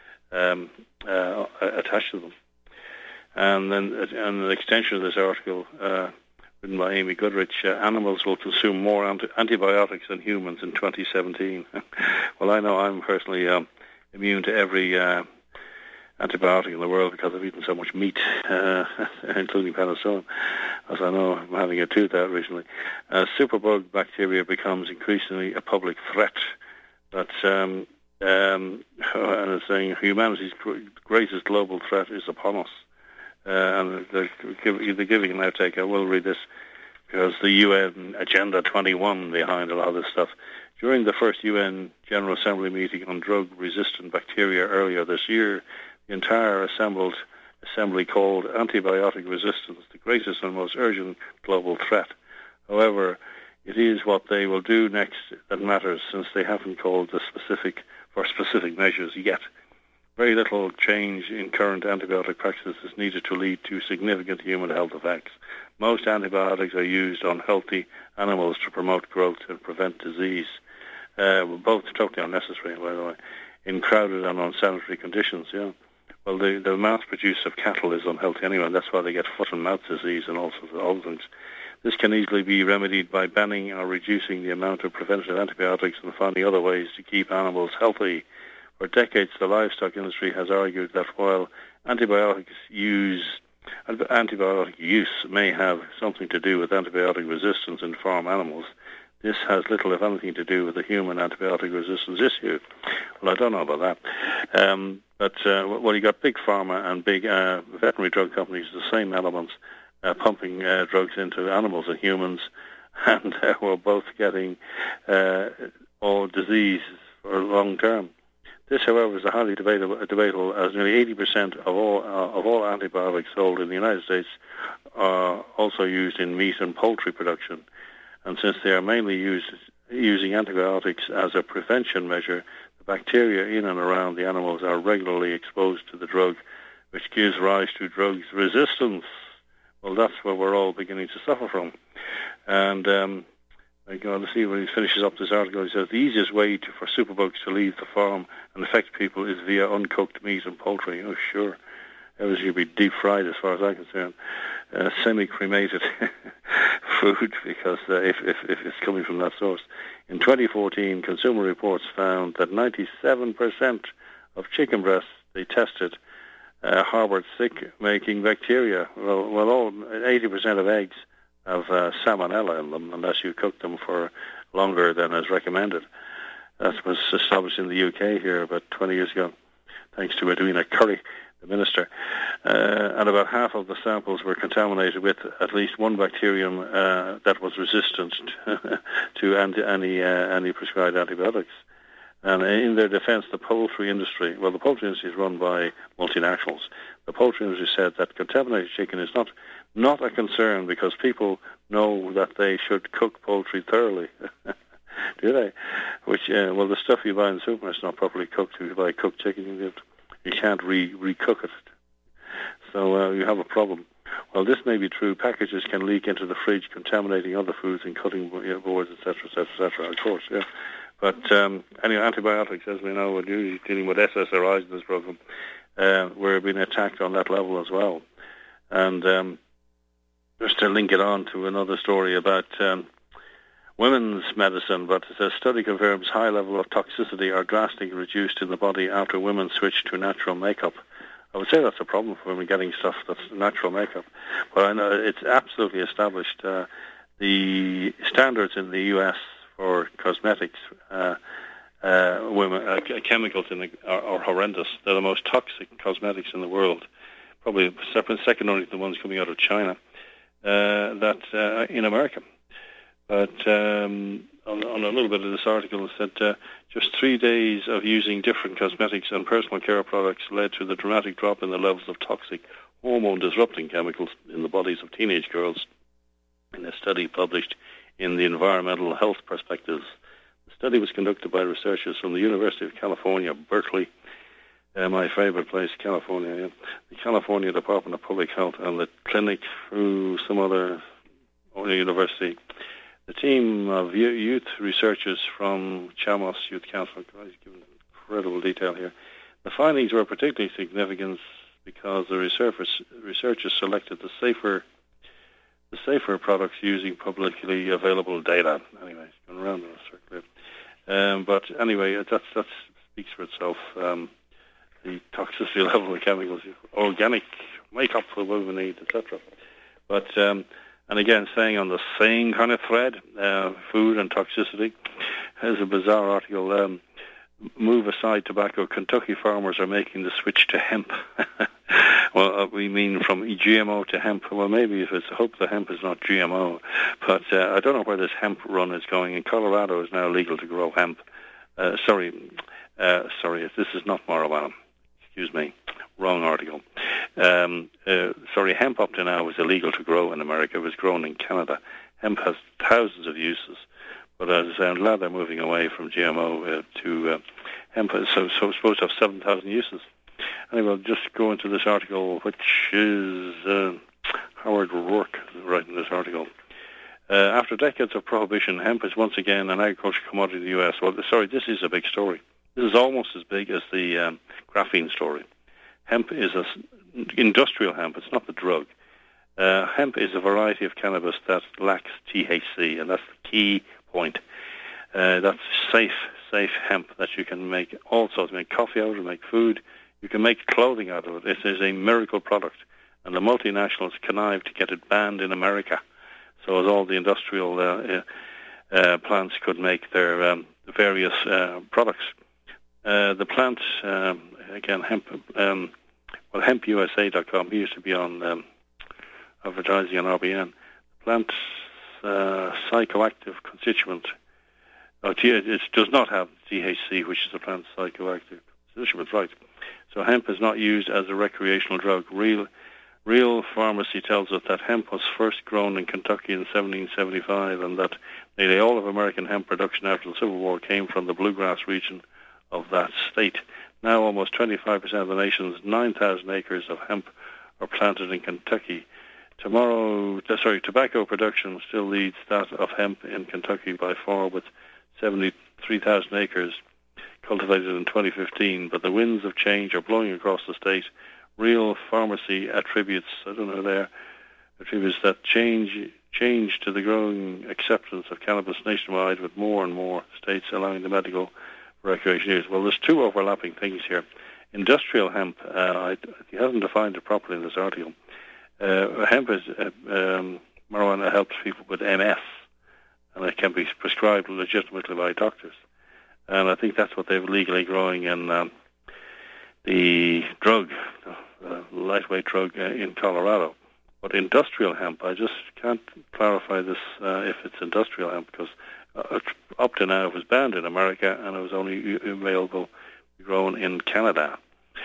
attached to them. And then an extension of this article, written by Amy Goodrich, animals will consume more antibiotics than humans in 2017. Well, I know I'm personally immune to every antibiotic in the world because I've eaten so much meat, including penicillin, as I know I'm having a tooth out recently. Superbug bacteria becomes increasingly a public threat. But and it's saying humanity's greatest global threat is upon us. And they're giving an outtake. I will read this because the UN Agenda 21 behind a lot of this stuff. During the first UN General Assembly meeting on drug-resistant bacteria earlier this year, the entire assembly called antibiotic resistance the greatest and most urgent global threat. However, it is what they will do next that matters, since they haven't called specific measures yet. Very little change in current antibiotic practices is needed to lead to significant human health effects. Most antibiotics are used on healthy animals to promote growth and prevent disease. Both totally unnecessary, by the way, in crowded and unsanitary conditions. Yeah. Well, the mass produce of cattle is unhealthy anyway, and that's why they get foot and mouth disease and all sorts of other things. This can easily be remedied by banning or reducing the amount of preventative antibiotics and finding other ways to keep animals healthy. For decades, the livestock industry has argued that while antibiotic use may have something to do with antibiotic resistance in farm animals, this has little, if anything, to do with the human antibiotic resistance issue. Well, I don't know about that. But you got big pharma and big veterinary drug companies, the same elements, pumping drugs into animals and humans, and we're both getting all disease for long term. This, however, is a highly debatable, as nearly 80% of all antibiotics sold in the United States are also used in meat and poultry production. And since they are mainly using antibiotics as a prevention measure, the bacteria in and around the animals are regularly exposed to the drug, which gives rise to drug resistance. Well, that's what we're all beginning to suffer from. And I go to see when he finishes up this article. He says the easiest way for superbugs to leave the farm and affect people is via uncooked meat and poultry. Oh, sure. That should be deep fried as far as I'm concerned. Semi-cremated food, because if it's coming from that source. In 2014, Consumer Reports found that 97% of chicken breasts they tested harbored sick-making bacteria. Well, all 80% of eggs have salmonella in them unless you cook them for longer than is recommended. That was established in the UK here about 20 years ago, thanks to Edwina Curry, the minister. And about half of the samples were contaminated with at least one bacterium that was resistant to any prescribed antibiotics. And in their defense, the poultry industry is run by multinationals. The poultry industry said that contaminated chicken is not a concern because people know that they should cook poultry thoroughly. Do they? Which, the stuff you buy in the supermarket is not properly cooked. If you buy cooked chicken, you can't recook it. So you have a problem. Well, this may be true. Packages can leak into the fridge, contaminating other foods and cutting boards, etc., of course, yeah. But anyway, antibiotics, as we know, we're usually dealing with SSRIs in this program. We're being attacked on that level as well. And just to link it on to another story about women's medicine, but the study confirms high level of toxicity are drastically reduced in the body after women switch to natural makeup. I would say that's a problem for women getting stuff that's natural makeup. But I know it's absolutely established. The standards in the U.S. for cosmetics, chemicals are horrendous. They're the most toxic cosmetics in the world, probably second only to the ones coming out of China, in America. But on a little bit of this article, it said just 3 days of using different cosmetics and personal care products led to the dramatic drop in the levels of toxic hormone-disrupting chemicals in the bodies of teenage girls in a study published in the Environmental Health Perspectives. The study was conducted by researchers from the University of California, Berkeley, my favorite place, California, the California Department of Public Health, and the clinic through some other university. The team of youth researchers from Chamos Youth Council, I've given incredible detail here. The findings were particularly significant because the researchers selected the safer products using publicly available data. Anyway, it's going around in a circle. But anyway, that speaks for itself. The toxicity level of the chemicals, organic makeup for women need, etc. But and again, staying on the same kind of thread, food and toxicity. There's a bizarre article. move aside tobacco, Kentucky farmers are making the switch to hemp. Well, we mean from GMO to hemp. Well, maybe if it's hope the hemp is not GMO, but I don't know where this hemp run is going. In Colorado, it's now legal to grow hemp. Sorry, this is not marijuana. Excuse me, wrong article. Hemp up to now was illegal to grow in America. It was grown in Canada. Hemp has thousands of uses, but as I say, I'm glad they're moving away from GMO to hemp. So it's supposed to have 7,000 uses. Anyway, I'll just go into this article, which is Howard Rourke writing this article. After decades of prohibition, hemp is once again an agricultural commodity in the U.S. Well, sorry, this is a big story. This is almost as big as the graphene story. Hemp is industrial hemp. It's not the drug. Hemp is a variety of cannabis that lacks THC, and that's the key point. That's safe hemp that you can make all sorts. Make coffee out of it, make food. You can make clothing out of it. It is a miracle product, and the multinationals connive to get it banned in America, so as all the industrial plants could make their various products. The plant, again, hemp. HempUSA.com. He used to be on advertising on RBN. The plant's psychoactive constituent. It does not have THC, which is the plant's psychoactive constituent, right? So hemp is not used as a recreational drug. Real Pharmacy tells us that hemp was first grown in Kentucky in 1775, and that nearly all of American hemp production after the Civil War came from the bluegrass region of that state. Now almost 25% of the nation's 9,000 acres of hemp are planted in Kentucky. Tobacco production still leads that of hemp in Kentucky by far, with 73,000 acres cultivated in 2015, but the winds of change are blowing across the state. Real Pharmacy attributes that change to the growing acceptance of cannabis nationwide, with more and more states allowing the medical recreation use. Well, there's two overlapping things here. Industrial hemp, he hasn't defined it properly in this article. Hemp is, marijuana helps people with MS, and it can be prescribed legitimately by doctors. And I think that's what they're legally growing in the drug, lightweight drug in Colorado. But industrial hemp, I just can't clarify this if it's industrial hemp, because up to now it was banned in America and it was only available grown in Canada.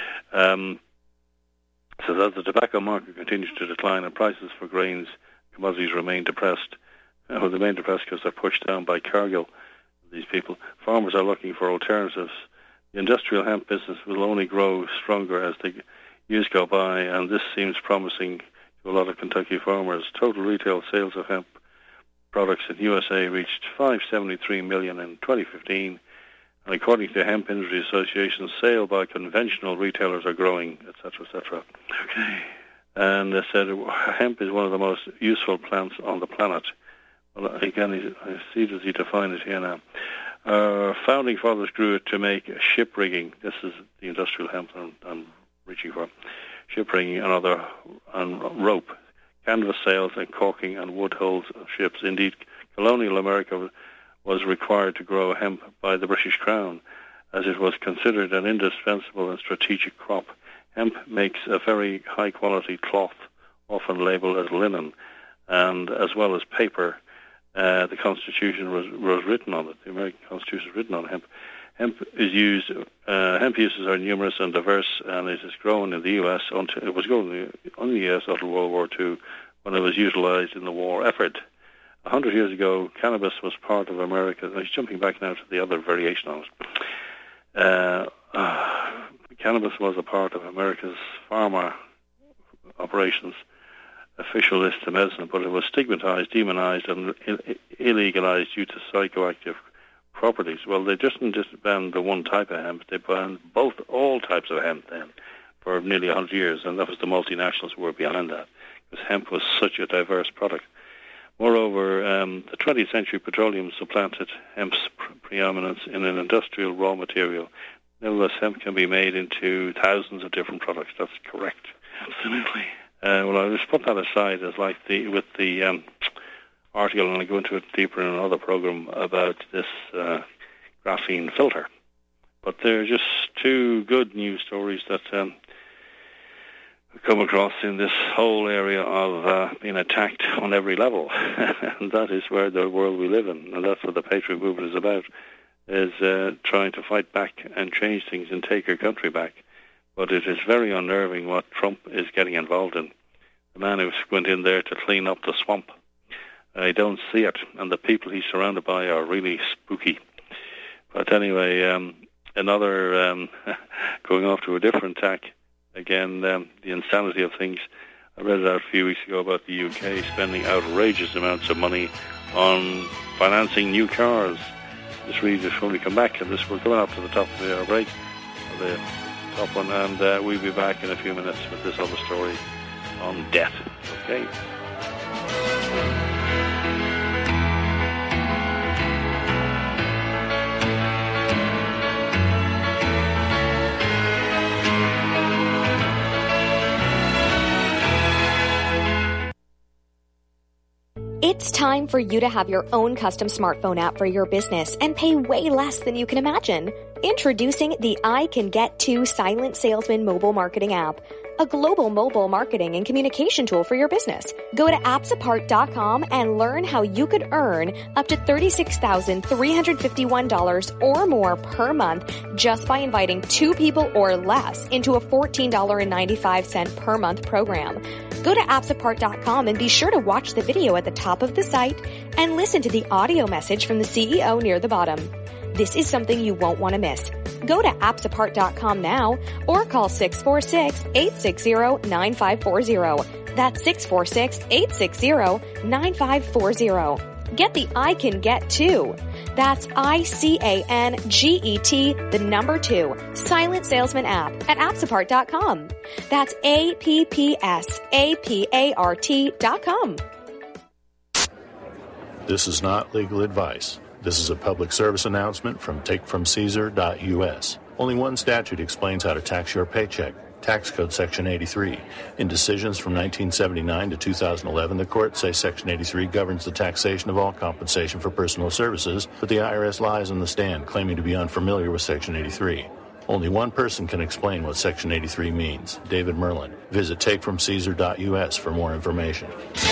So that the tobacco market continues to decline and prices for grains, commodities remain depressed. They remain depressed because they're pushed down by Cargill. These people, farmers are looking for alternatives. The industrial hemp business will only grow stronger as the years go by, and this seems promising to a lot of Kentucky farmers. Total retail sales of hemp products in USA reached $573 million in 2015, and according to the Hemp Industry Association, sale by conventional retailers are growing, etc., etc. Okay. And they said hemp is one of the most useful plants on the planet. Well, again, I see does he define it here now. Our founding fathers grew it to make ship rigging. This is the industrial hemp I'm reaching for. Ship rigging and rope, canvas sails and caulking and wood hulls of ships. Indeed, colonial America was required to grow hemp by the British Crown, as it was considered an indispensable and strategic crop. Hemp makes a very high-quality cloth, often labeled as linen, and as well as paper. The Constitution was written on it. The American Constitution was written on hemp. Hemp uses are numerous and diverse, and it is grown in the U.S. It was grown in the U.S. until World War II, when it was utilized in the war effort. 100 years ago, cannabis was part of America. I'm jumping back now to the other variation on it. Cannabis was a part of America's pharma operations, official list of medicine, but it was stigmatized, demonized, and illegalized due to psychoactive properties. Well, they didn't just ban the one type of hemp, they banned all types of hemp then for nearly 100 years, and that was the multinationals who were behind that, because hemp was such a diverse product. Moreover, the 20th century petroleum supplanted hemp's preeminence in an industrial raw material. Nevertheless, hemp can be made into thousands of different products. That's correct. Absolutely. Well, I'll just put that aside as with the article, and I'll go into it deeper in another program about this graphene filter. But they're just two good news stories that come across in this whole area of being attacked on every level. And that is where the world we live in. And that's what the Patriot Movement is about, is trying to fight back and change things and take your country back. But it is very unnerving what Trump is getting involved in. The man who went in there to clean up the swamp. I don't see it. And the people he's surrounded by are really spooky. But anyway, another going off to a different tack. Again, the insanity of things. I read it out a few weeks ago about the UK spending outrageous amounts of money on financing new cars. Just read this when we come back. And we're coming up to the top of our break, the top one, and we'll be back in a few minutes with this other story on debt. Okay. It's time for you to have your own custom smartphone app for your business and pay way less than you can imagine. Introducing the I Can Get To Silent Salesman mobile marketing app, a global mobile marketing and communication tool for your business. Go to appsapart.com and learn how you could earn up to $36,351 or more per month just by inviting 2 people or less into a $14.95 per month program. Go to appsapart.com and be sure to watch the video at the top of the site and listen to the audio message from the CEO near the bottom. This is something you won't want to miss. Go to appsapart.com now or call 646-860-9540. That's 646-860-9540. Get the I Can Get To. That's ICANGET, the number 2, Silent Salesman app at appsapart.com. That's APPSAPART.com. This is not legal advice. This is a public service announcement from takefromcaesar.us. Only one statute explains how to tax your paycheck. Tax Code Section 83. In decisions from 1979 to 2011, the courts say Section 83 governs the taxation of all compensation for personal services, but the IRS lies on the stand, claiming to be unfamiliar with Section 83. Only one person can explain what Section 83 means, David Merlin. Visit takefromcaesar.us for more information.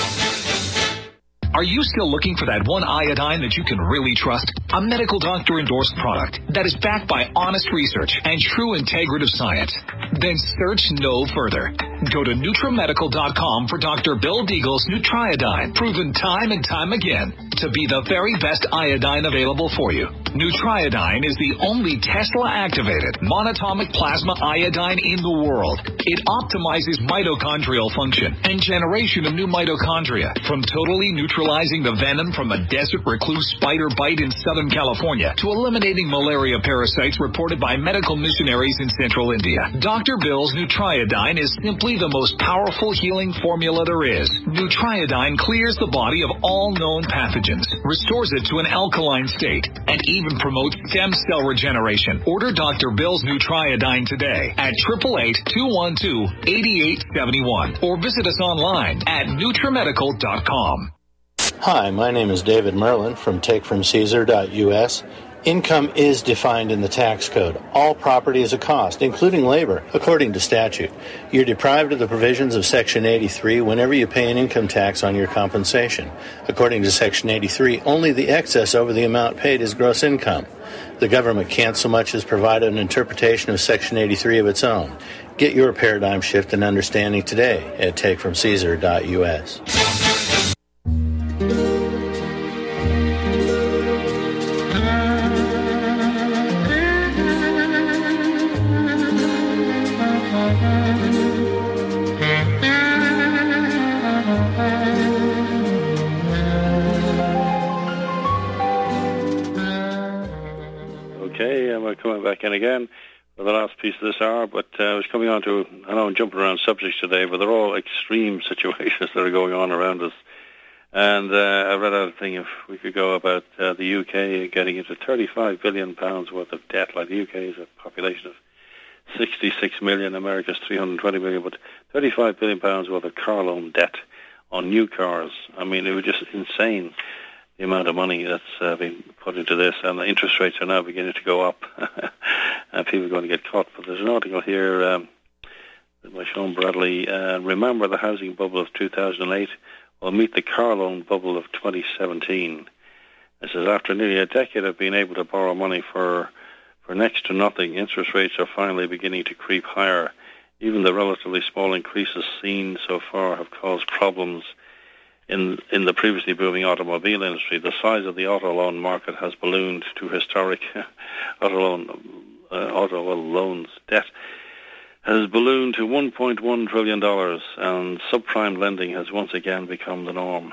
Are you still looking for that one iodine that you can really trust? A medical doctor endorsed product that is backed by honest research and true integrative science? Then search no further. Go to NutriMedical.com for Dr. Bill Deagle's Nutriodine, proven time and time again to be the very best iodine available for you. Nutriodine is the only Tesla-activated monatomic plasma iodine in the world. It optimizes mitochondrial function and generation of new mitochondria, from totally neutralizing the venom from a desert recluse spider bite in Southern California to eliminating malaria parasites reported by medical missionaries in Central India. Dr. Bill's Nutriodine is simply the most powerful healing formula there is. Nutriodine clears the body of all known pathogens, restores it to an alkaline state, and even promotes stem cell regeneration. Order Dr. Bill's Nutriodine today at 888-212-8871 or visit us online at NutriMedical.com. Hi, my name is David Merlin from TakeFromCaesar.us. Income is defined in the tax code. All property is a cost, including labor, according to statute. You're deprived of the provisions of Section 83 whenever you pay an income tax on your compensation. According to Section 83, only the excess over the amount paid is gross income. The government can't so much as provide an interpretation of Section 83 of its own. Get your paradigm shift and understanding today at TakeFromCaesar.us. Coming back in again for the last piece of this hour, but I was coming on to, I know I'm jumping around subjects today, but they're all extreme situations that are going on around us. And I read out a thing if we could go about the UK getting into £35 billion worth of debt. Like the UK is a population of 66 million, America's 320 million, but £35 billion worth of car loan debt on new cars. I mean, it was just insane. the amount of money that's been put into this, and the interest rates are now beginning to go up, and people are going to get caught. But there's an article here by Sean Bradley. Remember the housing bubble of 2008? Well, meet the car loan bubble of 2017. It says, after nearly a decade of being able to borrow money for next to nothing, interest rates are finally beginning to creep higher. Even the relatively small increases seen so far have caused problems in the previously booming automobile industry. The size of the auto loan market has ballooned to historic auto loans. Debt has ballooned to $1.1 trillion, and subprime lending has once again become the norm.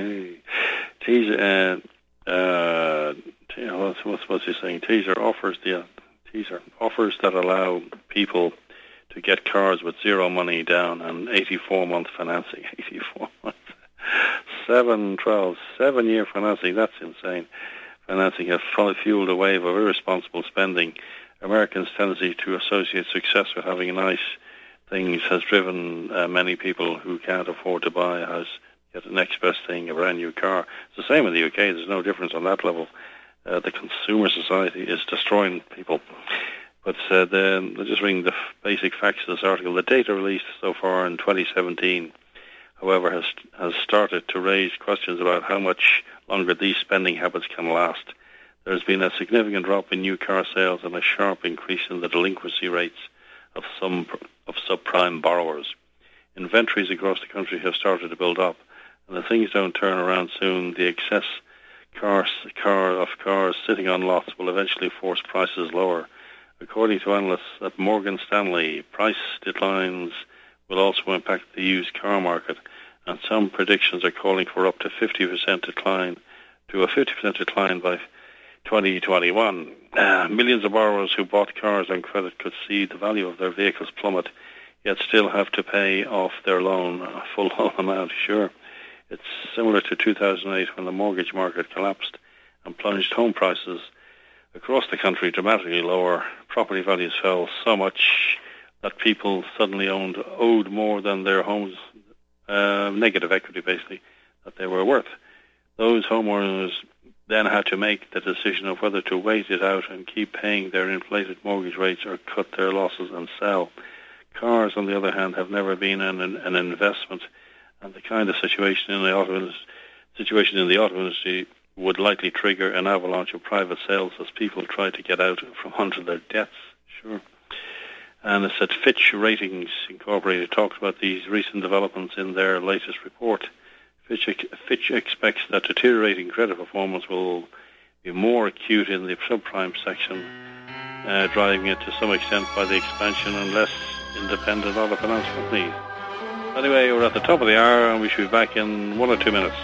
What's he saying? Teaser offers that allow people to get cars with zero money down and 84-month financing. 84 months. 7-year financing. That's insane. Financing has fueled a wave of irresponsible spending. Americans' tendency to associate success with having nice things has driven many people who can't afford to buy a house get the next best thing, a brand new car. It's the same in the UK. There's no difference on that level. The consumer society is destroying people. But then just reading the basic facts of this article, the data released so far in 2017, however, has started to raise questions about how much longer these spending habits can last. There's been a significant drop in new car sales and a sharp increase in the delinquency rates of subprime borrowers. Inventories across the country have started to build up, and if things don't turn around soon, the excess cars sitting on lots will eventually force prices lower. According to analysts at Morgan Stanley, price declines will also impact the used car market, and some predictions are calling for up to 50% decline by 2021. Millions of borrowers who bought cars on credit could see the value of their vehicles plummet, yet still have to pay off their loan, a full loan amount. Sure, it's similar to 2008 when the mortgage market collapsed and plunged home prices across the country dramatically lower. Property values fell so much that people suddenly owed more than their homes, negative equity basically, that they were worth. Those homeowners then had to make the decision of whether to wait it out and keep paying their inflated mortgage rates or cut their losses and sell. Cars, on the other hand, have never been an investment, and the kind of situation in the auto industry would likely trigger an avalanche of private sales as people try to get out from under their debts. Sure. And it said Fitch Ratings Incorporated talked about these recent developments in their latest report. Fitch expects that deteriorating credit performance will be more acute in the subprime section, driving it to some extent by the expansion and less independent auto finance companies. Anyway, we're at the top of the hour, and we should be back in 1 or 2 minutes.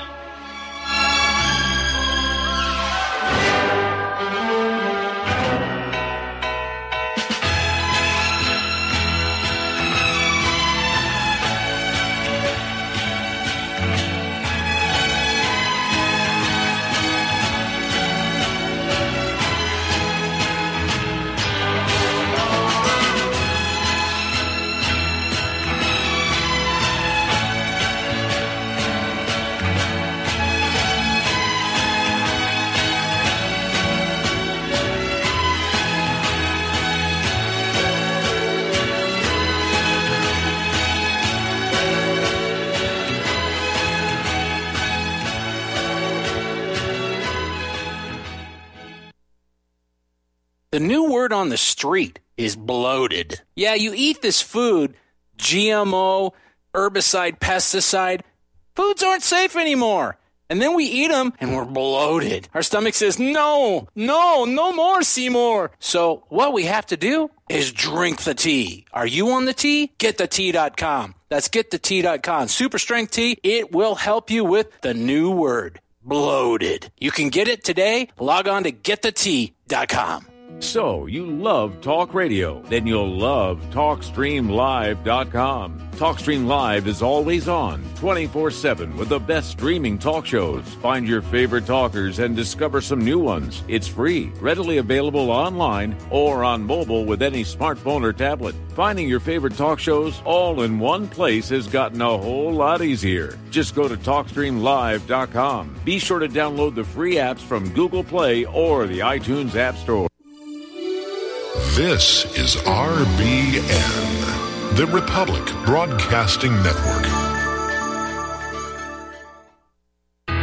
The new word on the street is bloated. Yeah, you eat this food, GMO, herbicide, pesticide. Foods aren't safe anymore. And then we eat them and we're bloated. Our stomach says, no more, Seymour. So what we have to do is drink the tea. Are you on the tea? GetTheTea.com. That's GetTheTea.com. Super strength tea. It will help you with the new word, bloated. You can get it today. Log on to GetTheTea.com. So, you love talk radio? Then you'll love TalkStreamLive.com. TalkStream Live is always on, 24/7, with the best streaming talk shows. Find your favorite talkers and discover some new ones. It's free, readily available online or on mobile with any smartphone or tablet. Finding your favorite talk shows all in one place has gotten a whole lot easier. Just go to TalkStreamLive.com. Be sure to download the free apps from Google Play or the iTunes App Store. This is RBN, the Republic Broadcasting Network.